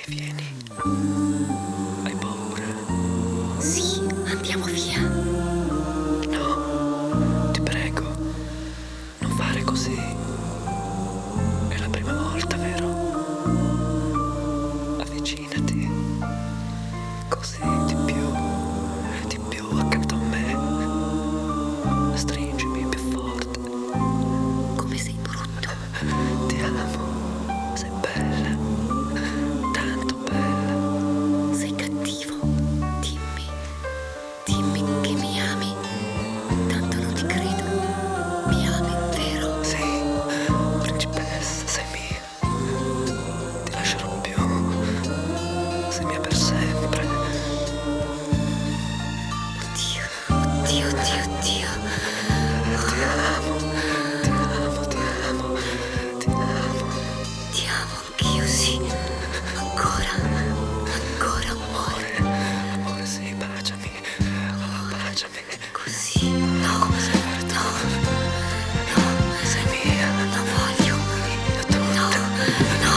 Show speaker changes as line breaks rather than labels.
vieni. Hai paura?
Sì, andiamo via.
No, ti prego, non fare così. È la prima volta, vero? Avvicinati. Così di più accanto a me. Stringimi più forte.
Come sei brutto.
Ti amo. Sei bella. Tanto bella.
Sei cattivo. Dimmi che mi ami. Tanto non ti credo. Mi ami, vero?
Sì, principessa, sei mia. Ti lascerò più. Sei mia per sempre.
Oddio.
Ti amo, ti amo, ti amo, ti amo.
Ti amo anch'io, sì. Ancora, amore.
Amore, sì, baciami. Oh, baciami.
Così. No.
Sei mia.
Non voglio.
Mia tutta.
No.